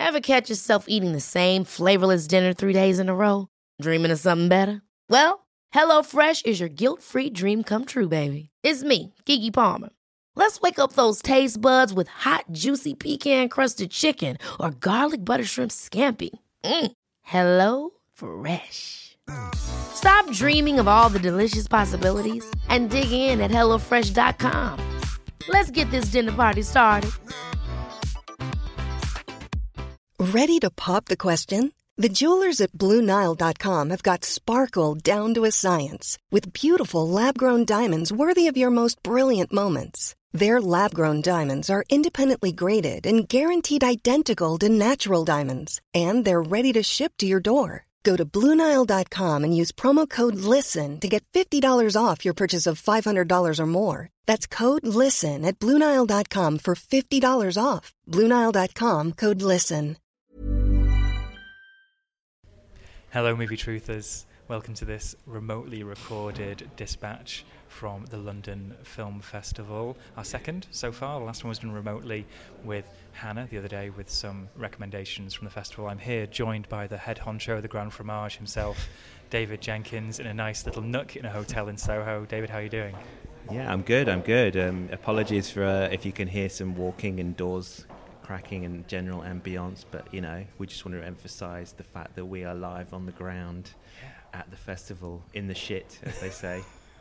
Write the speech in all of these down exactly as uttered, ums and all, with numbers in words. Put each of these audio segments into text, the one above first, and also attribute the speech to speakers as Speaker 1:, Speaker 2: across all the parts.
Speaker 1: Ever catch yourself eating the same flavorless dinner three days in a row? Dreaming of something better? Well, HelloFresh is your guilt-free dream come true, baby. It's me, Keke Palmer. Let's wake up those taste buds with hot, juicy pecan-crusted chicken or garlic butter shrimp scampi. Mm. Hello Fresh. Stop dreaming of all the delicious possibilities and dig in at hello fresh dot com. Let's get this dinner party started.
Speaker 2: Ready to pop the question? The jewelers at Blue Nile dot com have got sparkle down to a science with beautiful lab-grown diamonds worthy of your most brilliant moments. Their lab-grown diamonds are independently graded and guaranteed identical to natural diamonds, and they're ready to ship to your door. Go to Blue Nile dot com and use promo code LISTEN to get fifty dollars off your purchase of five hundred dollars or more. That's code LISTEN at Blue Nile dot com for fifty dollars off. Blue Nile dot com, code LISTEN.
Speaker 3: Hello, movie truthers. Welcome to this remotely recorded dispatch from the London Film Festival. Our second so far. The last one was done remotely with Hannah the other day with some recommendations from the festival. I'm here joined by the head honcho of the Grand Fromage himself, David Jenkins, in a nice little nook in a hotel in Soho. David, how are you doing?
Speaker 4: Yeah, I'm good, I'm good. Um, apologies for uh, if you can hear some walking and doors cracking and general ambience, but you know, we just want to emphasise the fact that we are live on the ground yeah. at the festival, in the shit, as they say.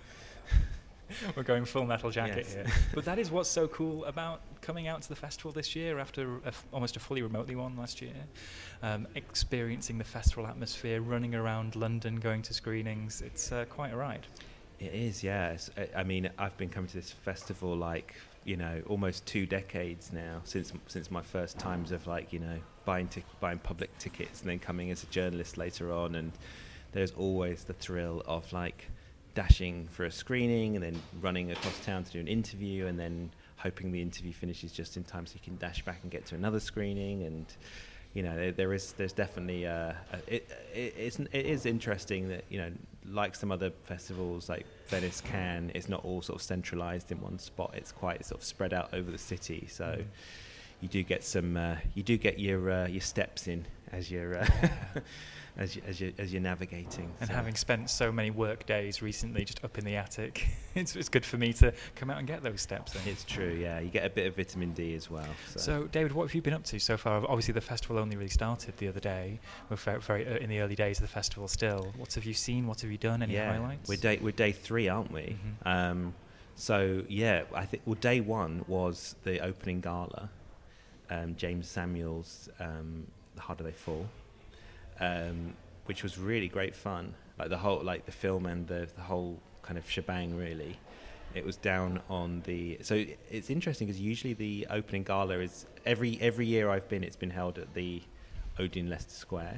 Speaker 3: We're going full metal jacket
Speaker 4: yes.
Speaker 3: here. But that is what's so cool about coming out to the festival this year after a f- almost a fully remotely one last year. Um, experiencing the festival atmosphere, running around London, going to screenings. It's uh, quite a ride.
Speaker 4: It is, yes. I, I mean, I've been coming to this festival like, you know, almost two decades now, since since my first times of like, you know, buying tic- buying public tickets and then coming as a journalist later on. And there's always the thrill of like dashing for a screening and then running across town to do an interview and then hoping the interview finishes just in time so you can dash back and get to another screening. And you know, there, there is there's definitely uh, a, it, it it's it is interesting that, you know, like some other festivals like Venice, Cannes, it's not all sort of centralized in one spot. It's quite sort of spread out over the city, so mm. you do get some uh, you do get your uh, your steps in as you're uh, as you, as you as you're navigating.
Speaker 3: And
Speaker 4: so.
Speaker 3: Having spent so many work days recently just up in the attic, it's it's good for me to come out and get those steps in.
Speaker 4: It's true, yeah. You get a bit of vitamin D as well. So,
Speaker 3: so David, what have you been up to so far? Obviously, the festival only really started the other day. We're very, very uh, in the early days of the festival still. What have you seen? What have you done? Any
Speaker 4: yeah,
Speaker 3: highlights?
Speaker 4: We're day we're day three, aren't we?
Speaker 3: Mm-hmm.
Speaker 4: Um, so yeah, I think well, day one was the opening gala. Um, James Samuel's um, How Do They Fall? Um, which was really great fun. Like the whole, like the film and the, the whole kind of shebang, really. It was down on the... So it's interesting because usually the opening gala is... Every every year I've been, it's been held at the Odeon Leicester Square,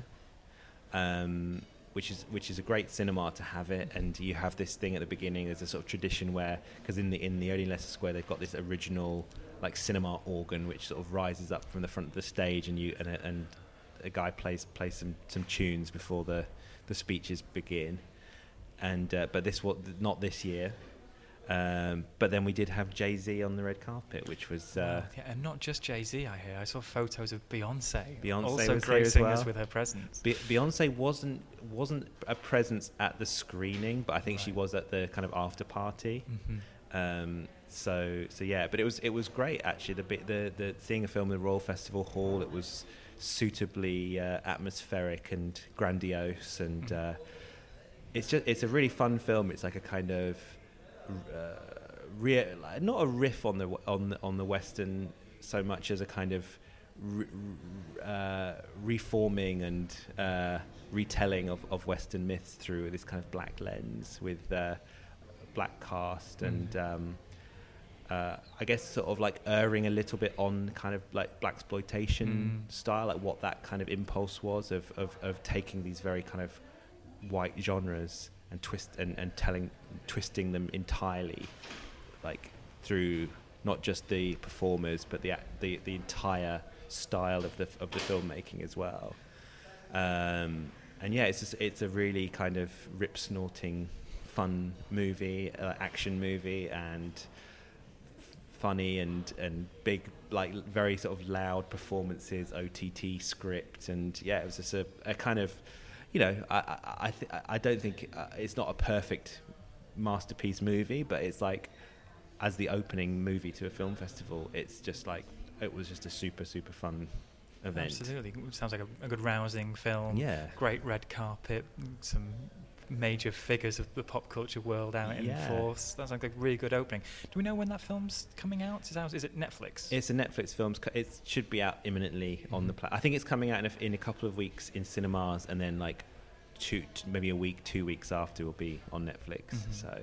Speaker 4: um, which is which is a great cinema to have it. And you have this thing at the beginning. There's a sort of tradition where... Because in the, in the Odeon Leicester Square, they've got this original like cinema organ which sort of rises up from the front of the stage, and you and, and a guy plays plays some, some tunes before the, the speeches begin. And uh, but this was not this year. Um, but then we did have Jay-Z on the red carpet, which was uh,
Speaker 3: oh, yeah, and not just Jay-Z. I hear I saw photos of Beyonce.
Speaker 4: Beyonce
Speaker 3: also
Speaker 4: was
Speaker 3: gracing
Speaker 4: here as well.
Speaker 3: us with her presence.
Speaker 4: Be- Beyonce wasn't wasn't a presence at the screening, but I think right. she was at the kind of after party.
Speaker 3: Mm-hmm.
Speaker 4: Um, so so yeah, but it was it was great actually. The bit the the seeing a film in the Royal Festival Hall, it was suitably uh, atmospheric and grandiose, and uh, it's just it's a really fun film. It's like a kind of uh, re- like not a riff on the on the, on the Western so much as a kind of re- uh, reforming and uh, retelling of, of Western myths through this kind of black lens with uh, black cast mm. and. Um, Uh, I guess sort of like erring a little bit on kind of like blaxploitation mm. style, like what that kind of impulse was of, of, of taking these very kind of white genres and twist and, and telling twisting them entirely, like through not just the performers but the the the entire style of the of the filmmaking as well. Um, and yeah, it's just, it's a really kind of rip snorting, fun movie, uh, action movie, and funny and and big, like very sort of loud performances, O T T script, and yeah, it was just a, a kind of, you know, I I I, th- I don't think uh, it's not a perfect masterpiece movie, but it's like, as the opening movie to a film festival, it's just like, it was just a super super fun event.
Speaker 3: Absolutely, it sounds like a, a good rousing film.
Speaker 4: Yeah,
Speaker 3: great red carpet, some major figures of the pop culture world out
Speaker 4: yeah.
Speaker 3: in force. That's like a really good opening. Do we know when that film's coming out? Is, out, is it Netflix?
Speaker 4: It's a Netflix film. It should be out imminently mm-hmm. on the pla- I think it's coming out in a, in a couple of weeks in cinemas, and then like two, maybe a week, two weeks after will be on Netflix. Mm-hmm. So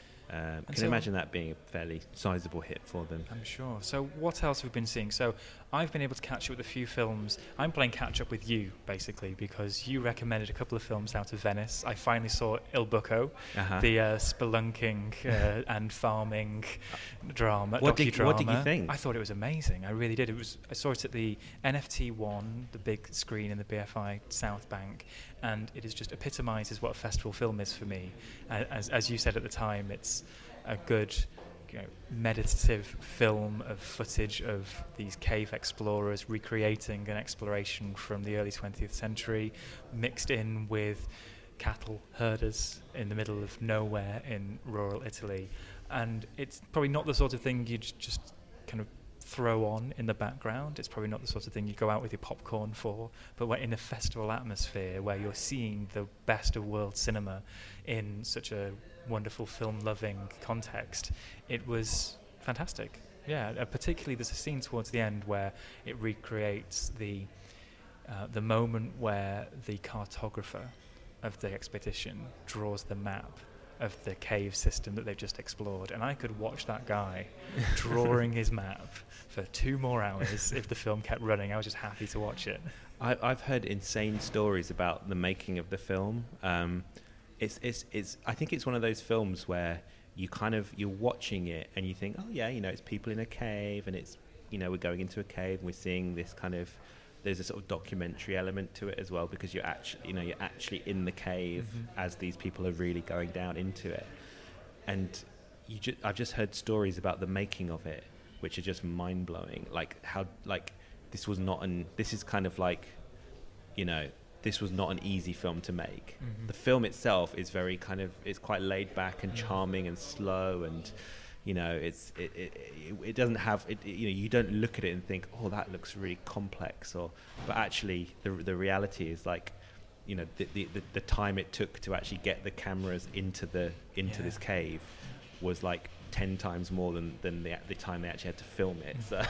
Speaker 4: um, can
Speaker 3: so
Speaker 4: imagine that being a fairly sizable hit for them.
Speaker 3: I'm sure. So what else have we been seeing? So I've been able to catch up with a few films. I'm playing catch up with you, basically, because you recommended a couple of films out of Venice. I finally saw Il Bucco, uh-huh. the uh, spelunking uh, and farming drama,
Speaker 4: what
Speaker 3: docudrama.
Speaker 4: Did, what did you think?
Speaker 3: I thought it was amazing. I really did. It was. I saw it at the N F T one, the big screen in the B F I South Bank, and it is just epitomises what a festival film is for me. Uh, as, as you said at the time, it's a good, you know, meditative film of footage of these cave explorers recreating an exploration from the early twentieth century, mixed in with cattle herders in the middle of nowhere in rural Italy. And it's probably not the sort of thing you'd just kind of throw on in the background. It's probably not the sort of thing you go out with your popcorn for, but we're in a festival atmosphere where you're seeing the best of world cinema in such a wonderful film-loving context. It was fantastic. Yeah, uh, particularly there's a scene towards the end where it recreates the uh, the moment where the cartographer of the expedition draws the map of the cave system that they've just explored, and I could watch that guy drawing his map for two more hours if the film kept running. I was just happy to watch it.
Speaker 4: I, I've heard insane stories about the making of the film. Um, it's, it's, it's. I think it's one of those films where you kind of you're watching it and you think, oh yeah, you know, it's people in a cave, and it's, you know, we're going into a cave and we're seeing this kind of. There's a sort of documentary element to it as well, because you're actually, you know, you're actually in the cave mm-hmm. as these people are really going down into it, and you ju- I've just heard stories about the making of it, which are just mind blowing. Like how, like this was not an, this is kind of like, you know, this was not an easy film to make. Mm-hmm. The film itself is very kind of, it's quite laid back and mm-hmm. charming and slow, and you know, it's it, it it it doesn't have it, you know, you don't look at it and think, oh, that looks really complex, or but actually the the reality is like, you know, the the, the, the time it took to actually get the cameras into the into yeah. this cave was like ten times more than than the the time they actually had to film it. So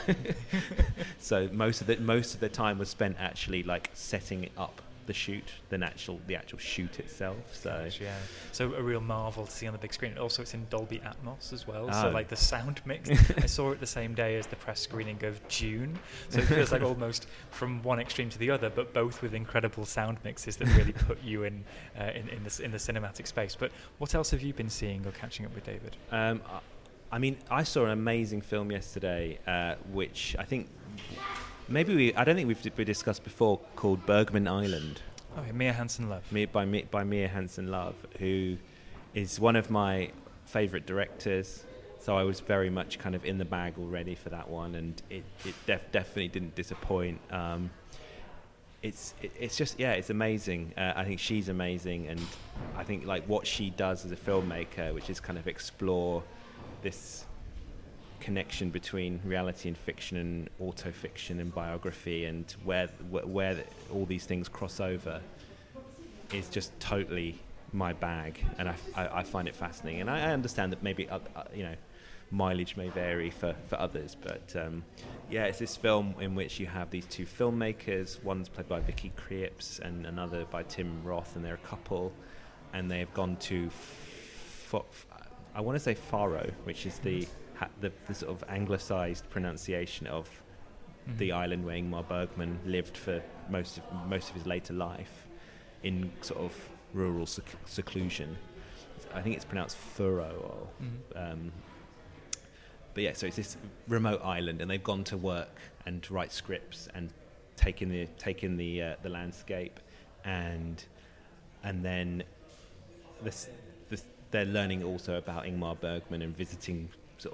Speaker 4: so most of the most of the time was spent actually like setting it up, the shoot, the actual the actual shoot itself. So
Speaker 3: Gosh, yeah, so a real marvel to see on the big screen. Also, it's in Dolby Atmos as well.
Speaker 4: Oh.
Speaker 3: So like the sound mix, I saw it the same day as the press screening of Dune. So it feels like almost from one extreme to the other, but both with incredible sound mixes that really put you in uh, in in the in the cinematic space. But what else have you been seeing or catching up with, David?
Speaker 4: Um, I mean, I saw an amazing film yesterday, uh, which I think. Maybe we, I don't think we've we discussed before, called Bergman Island.
Speaker 3: Oh, yeah, Mia Hansen-Løve.
Speaker 4: By, by Mia Hansen-Løve, who is one of my favourite directors. So I was very much kind of in the bag already for that one, and it, it def- definitely didn't disappoint. Um, it's it, it's just, yeah, it's amazing. Uh, I think she's amazing, and I think like what she does as a filmmaker, which is kind of explore this connection between reality and fiction and auto-fiction and biography, and where where, where the, all these things cross over, is just totally my bag, and I, I, I find it fascinating. And I, I understand that maybe uh, uh, you know, mileage may vary for, for others, but um, yeah, it's this film in which you have these two filmmakers. One's played by Vicky Krieps and another by Tim Roth, and they're a couple, and they have gone to F- F- I want to say Faro, which is the The, the sort of anglicised pronunciation of mm-hmm. the island where Ingmar Bergman lived for most of most of his later life, in sort of rural sec- seclusion. I think it's pronounced Furo. Or, mm-hmm. um, but yeah, so it's this remote island, and they've gone to work and write scripts and take in the take in the uh, the landscape, and and then this, this they're learning also about Ingmar Bergman and visiting sort of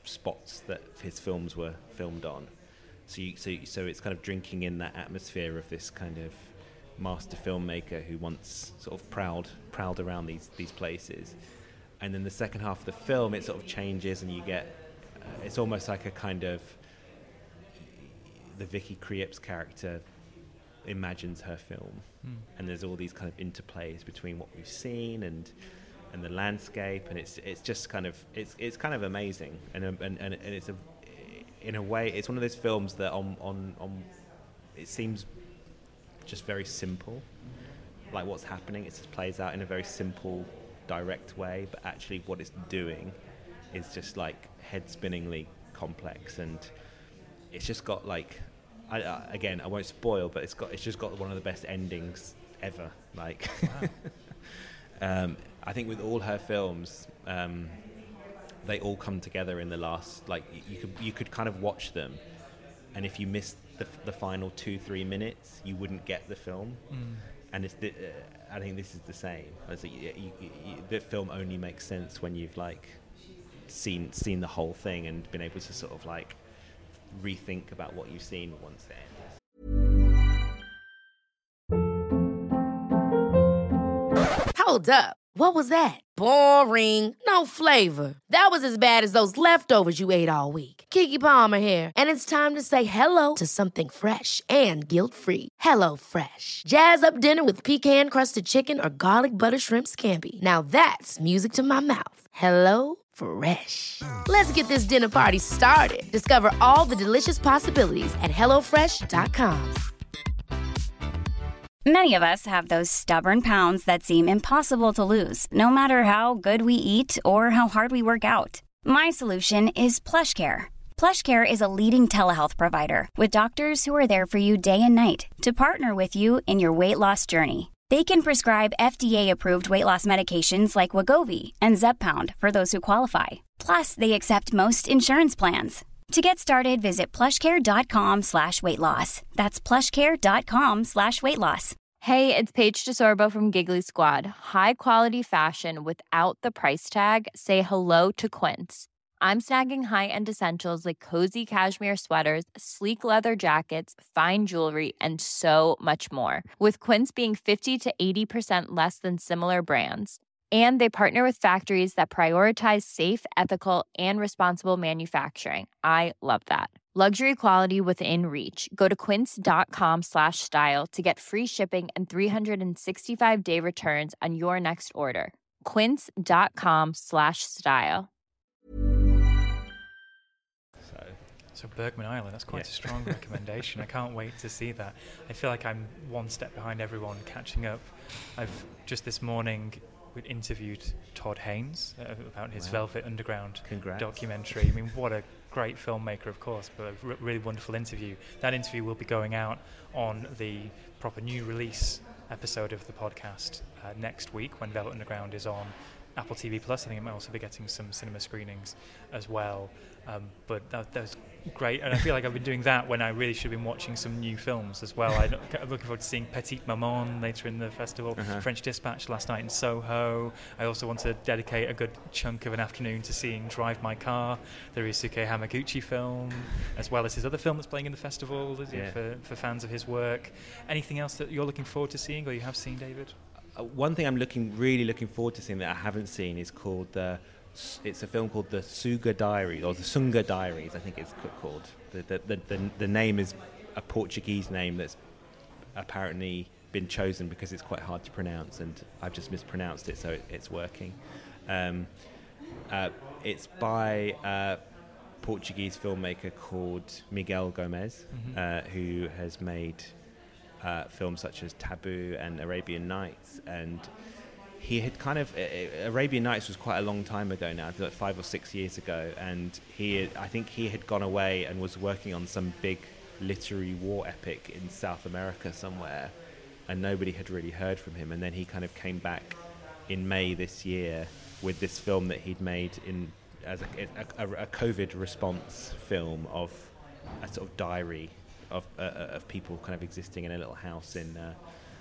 Speaker 4: spots that his films were filmed on. So, you, so, so it's kind of drinking in that atmosphere of this kind of master filmmaker who once sort of prowled, prowled around these these places. And then the second half of the film, it sort of changes, and you get, uh, it's almost like a kind of, the Vicky Krieps character imagines her film, mm. and there's all these kind of interplays between what we've seen and and the landscape, and it's it's just kind of it's it's kind of amazing, and and and, and it's a in a way it's one of those films that on on on it seems just very simple, like what's happening, it just plays out in a very simple, direct way, but actually what it's doing is just like head-spinningly complex, and it's just got like, I, I, again, I won't spoil, but it's got it's just got one of the best endings ever. Like, wow. um, I think with all her films, um, they all come together in the last. Like, you could you could kind of watch them, and if you missed the, the final two three minutes, you wouldn't get the film. Mm. And it's the, uh, I think this is the same. It's like you, you, you, the film only makes sense when you've like seen seen the whole thing and been able to sort of like rethink about what you've seen once it ends.
Speaker 1: Hold up. What was that? Boring. No flavor. That was as bad as those leftovers you ate all week. Keke Palmer here, and it's time to say hello to something fresh and guilt-free. Hello Fresh. Jazz up dinner with pecan-crusted chicken or garlic butter shrimp scampi. Now that's music to my mouth. Hello Fresh. Let's get this dinner party started. Discover all the delicious possibilities at hello fresh dot com.
Speaker 5: Many of us have those stubborn pounds that seem impossible to lose, no matter how good we eat or how hard we work out. My solution is PlushCare. PlushCare is a leading telehealth provider with doctors who are there for you day and night to partner with you in your weight loss journey. They can prescribe F D A-approved weight loss medications like Wegovy and Zepbound for those who qualify. Plus, they accept most insurance plans. To get started, visit plushcare.com slash weight loss. That's plushcare.com slash weight loss.
Speaker 6: Hey, it's Paige DeSorbo from Giggly Squad. High quality fashion without the price tag. Say hello to Quince. I'm snagging high-end essentials like cozy cashmere sweaters, sleek leather jackets, fine jewelry, and so much more. With Quince being fifty to eighty percent less than similar brands. And they partner with factories that prioritize safe, ethical, and responsible manufacturing. I love that. Luxury quality within reach. Go to quince.com slash style to get free shipping and three sixty-five day returns on your next order. Quince.com slash style.
Speaker 3: So, so Bergman Island, that's quite yeah. a strong recommendation. I can't wait to see that. I feel like I'm one step behind everyone catching up. I've just this morning... We'd interviewed Todd Haynes uh, about his wow. Velvet Underground
Speaker 4: Congrats.
Speaker 3: documentary. I mean, what a great filmmaker, of course, but a r- really wonderful interview. That interview will be going out on the proper new release episode of the podcast uh, next week when Velvet Underground is on Apple T V Plus. I think it might also be getting some cinema screenings as well. Um, but that, that was great, and I feel like I've been doing that when I really should have been watching some new films as well. I, I'm looking forward to seeing Petite Maman later in the festival, uh-huh. French Dispatch last night in Soho. I also want to dedicate a good chunk of an afternoon to seeing Drive My Car, the Ryusuke Hamaguchi film, as well as his other film that's playing in the festival yeah. for, for fans of his work. Anything else that you're looking forward to seeing or you have seen, David?
Speaker 4: Uh, one thing I'm looking really looking forward to seeing that I haven't seen is called the... It's a film called the Suga Diaries, or the Sunga Diaries, I think it's called. The, the the the the name is a Portuguese name that's apparently been chosen because it's quite hard to pronounce, and I've just mispronounced it, so it, it's working. Um, uh, it's by a Portuguese filmmaker called Miguel Gomez, mm-hmm. uh, who has made uh, films such as Taboo and Arabian Nights, and he had kind of uh, Arabian Nights was quite a long time ago now, like five or six years ago, and he had, I think he had gone away and was working on some big literary war epic in South America somewhere, and nobody had really heard from him. And then he kind of came back in May this year with this film that he'd made in as a, a, a COVID response film of a sort of diary of uh, of people kind of existing in a little house in. Uh,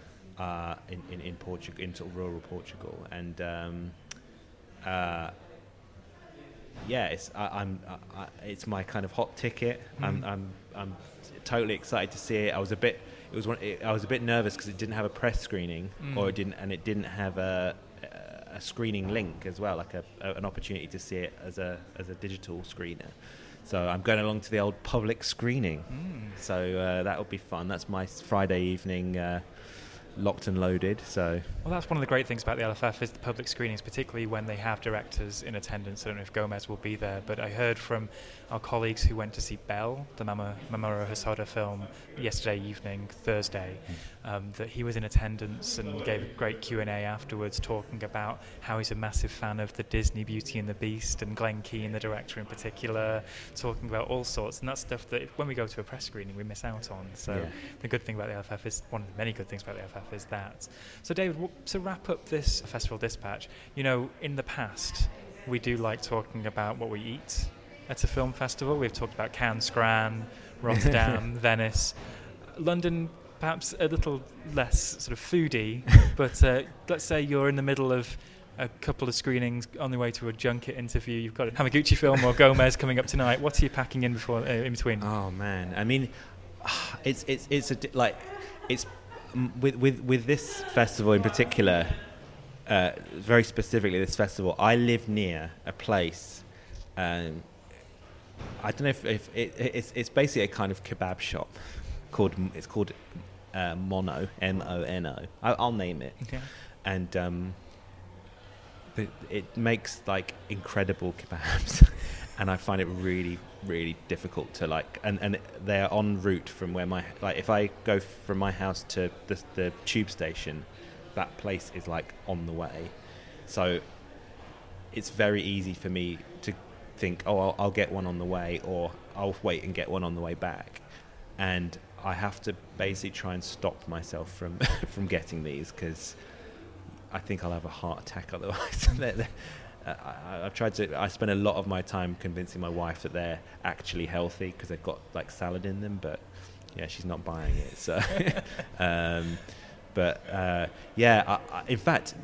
Speaker 4: Uh, in in, in Portugal, in sort of rural Portugal, and um, uh, yeah, it's I, I'm I, I, it's my kind of hot ticket. Mm. I'm I'm I'm totally excited to see it. I was a bit it was one, it, I was a bit nervous because it didn't have a press screening, mm. or it didn't and it didn't have a a screening link as well, like a, a an opportunity to see it as a as a digital screener. So I'm going along to the old public screening. Mm. So uh, that'll be fun. That's my Friday evening. Uh, locked and loaded. So
Speaker 3: well, that's one of the great things about the L F F is the public screenings, particularly when they have directors in attendance. I don't know if Gomez will be there, but I heard from our colleagues who went to see Belle, the Mama, Mamoru Hosoda film, yesterday evening, Thursday, mm. um, that he was in attendance and gave a great Q and A afterwards, talking about how he's a massive fan of the Disney Beauty and the Beast, and Glenn Keane, the director in particular, talking about all sorts. And that's stuff that when we go to a press screening we miss out on. So yeah. The good thing about the L F F is, one of the many good things about the L F F is that. So David, w- to wrap up this Festival Dispatch, you know, in the past we do like talking about what we eat at a film festival. We've talked about Cannes, Scran, Rotterdam, Venice. London, perhaps a little less sort of foodie, but uh, let's say you're in the middle of a couple of screenings on the way to a junket interview. You've got a Hamaguchi film or Gomez coming up tonight. What are you packing in before uh, in between?
Speaker 4: Oh man, I mean, it's it's it's a like it's with with with this festival in particular. Uh, very specifically, this festival. I live near a place. Um, I don't know if, if it, it's it's basically a kind of kebab shop called it's called uh, Mono M O N O. I, I'll name it.
Speaker 3: Okay.
Speaker 4: And um, it, it makes like incredible kebabs, and I find it really really difficult to like. And, and they're en route from where my like if I go from my house to the, the tube station, that place is like on the way, so it's very easy for me to think, oh, I'll, I'll get one on the way, or I'll wait and get one on the way back, and I have to basically try and stop myself from from getting these because I think I'll have a heart attack otherwise. they're, they're, uh, I, I've tried to. I spend a lot of my time convincing my wife that they're actually healthy because they've got like salad in them, but yeah, she's not buying it. So, um, but uh, yeah, I, I, in fact,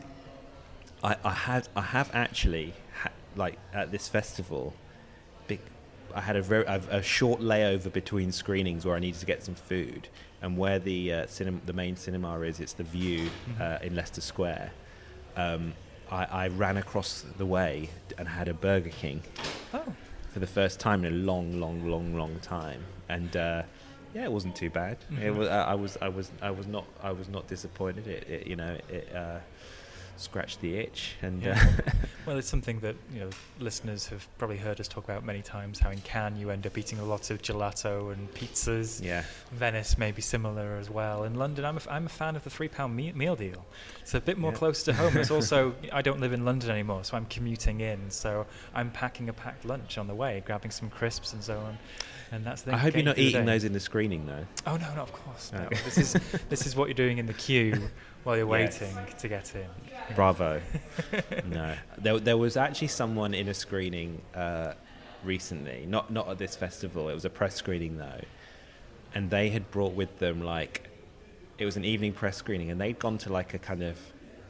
Speaker 4: I, I had I have actually. Ha- like at this festival, big, I had a very a, a short layover between screenings where I needed to get some food, and where the uh, cinema, the main cinema is, it's the View uh, in Leicester Square. Um, I, I ran across the way and had a Burger King oh. for the first time in a long, long, long, long time, and uh, yeah, it wasn't too bad. Mm-hmm. It was I, I was I was I was not I was not disappointed. It, it you know it. Uh, scratch the itch and
Speaker 3: yeah.
Speaker 4: uh
Speaker 3: well, it's something that, you know, listeners have probably heard us talk about many times, how in Cannes you end up eating a lot of gelato and pizzas.
Speaker 4: Yeah.
Speaker 3: Venice may be similar as well. In London, I'm a, f- I'm a fan of the three pound me- meal deal. It's a bit more yeah. close to home. It's also, I don't live in London anymore, so I'm commuting in, so I'm packing a packed lunch on the way, grabbing some crisps and so on. And that's the
Speaker 4: I hope you're not eating those in the screening though.
Speaker 3: Oh no, no, of course. No. this is this is what you're doing in the queue while you're yes. waiting to get in.
Speaker 4: Bravo. No, there there was actually someone in a screening uh, recently, not not at this festival. It was a press screening though, and they had brought with them like, it was an evening press screening, and they'd gone to like a kind of.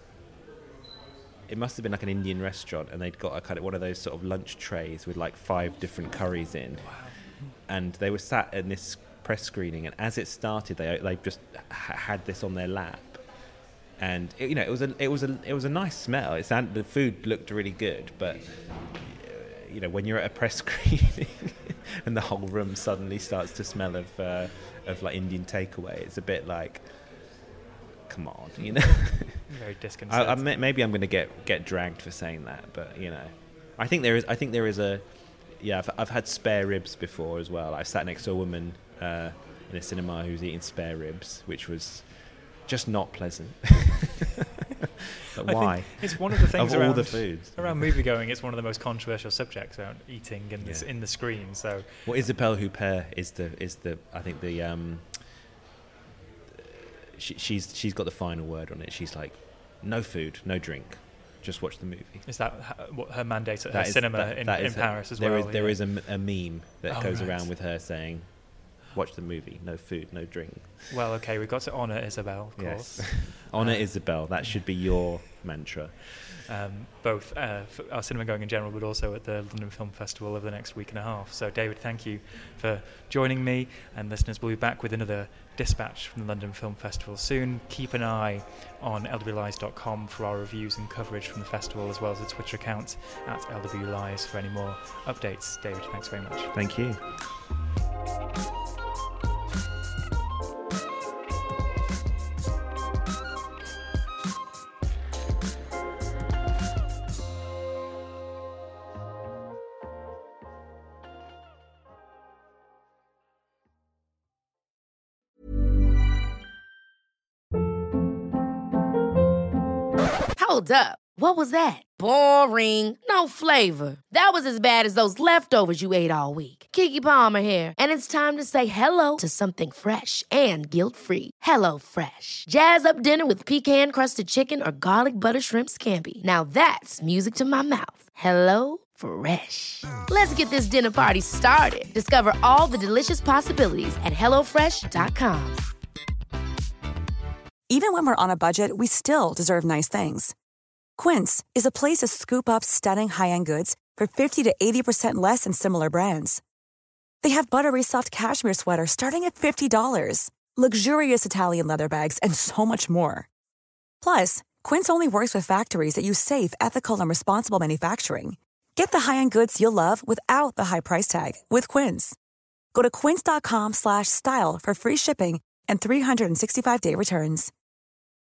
Speaker 4: It must have been like an Indian restaurant, and they'd got a kind of one of those sort of lunch trays with like five different curries in.
Speaker 3: Wow.
Speaker 4: And they were sat in this press screening, and as it started, they they just ha- had this on their lap, and it, you know it was a it was a it was a nice smell. It sounded, the food looked really good, but you know when you're at a press screening and the whole room suddenly starts to smell of uh, of like Indian takeaway, it's a bit like, come on, you know.
Speaker 3: Very disconcerting.
Speaker 4: I, I, maybe I'm going to get get dragged for saying that, but you know, I think there is I think there is a. Yeah, I've, I've had spare ribs before as well. I sat next to a woman uh, in a cinema who was eating spare ribs, which was just not pleasant. But why?
Speaker 3: It's one of the things
Speaker 4: of
Speaker 3: around
Speaker 4: all the foods
Speaker 3: around movie going. It's one of the most controversial subjects around eating in
Speaker 4: yeah.
Speaker 3: the in the screen. So,
Speaker 4: well, Isabelle Huppert is the is the I think the um. She, she's she's got the final word on it. She's like, no food, no drink. Just watch the movie.
Speaker 3: Is that what her mandate at
Speaker 4: that
Speaker 3: her
Speaker 4: is,
Speaker 3: cinema
Speaker 4: that,
Speaker 3: in,
Speaker 4: that
Speaker 3: in
Speaker 4: a,
Speaker 3: Paris as
Speaker 4: there
Speaker 3: well?
Speaker 4: Is, there
Speaker 3: yeah.
Speaker 4: is a, a meme that
Speaker 3: oh,
Speaker 4: goes
Speaker 3: right.
Speaker 4: around with her saying, watch the movie, no food, no drink.
Speaker 3: Well, okay, we've got to honour Isabel, of
Speaker 4: yes.
Speaker 3: course.
Speaker 4: Honour
Speaker 3: um,
Speaker 4: Isabel. That should be your mantra.
Speaker 3: Um, both uh, for our cinema going in general, but also at the London Film Festival over the next week and a half. So, David, thank you for joining me, and listeners, we'll be back with another dispatch from the London Film Festival soon. Keep an eye on L W Lies dot com for our reviews and coverage from the festival, as well as the Twitter account at L W Lies for any more updates. David, thanks very much.
Speaker 4: Thank you.
Speaker 1: Hold up. What was that? Boring. No flavor. That was as bad as those leftovers you ate all week. Keke Palmer here, and it's time to say hello to something fresh and guilt-free. Hello Fresh. Jazz up dinner with pecan-crusted chicken or garlic butter shrimp scampi. Now that's music to my mouth. Hello Fresh. Let's get this dinner party started. Discover all the delicious possibilities at hello fresh dot com.
Speaker 7: Even when we're on a budget, we still deserve nice things. Quince is a place to scoop up stunning high-end goods for fifty to eighty percent less than similar brands. They have buttery soft cashmere sweaters starting at fifty dollars, luxurious Italian leather bags, and so much more. Plus, Quince only works with factories that use safe, ethical, and responsible manufacturing. Get the high-end goods you'll love without the high price tag with Quince. Go to quince dot com slash style for free shipping and three sixty-five day returns.